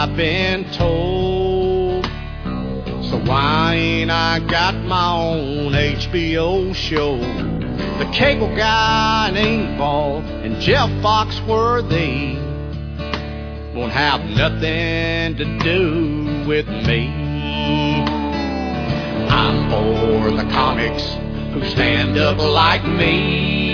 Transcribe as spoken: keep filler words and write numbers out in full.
I've been told. So why ain't I got my own H B O show? The cable guy in Ingval and Jeff Foxworthy won't have nothing to do with me. I'm for the comics who stand up like me.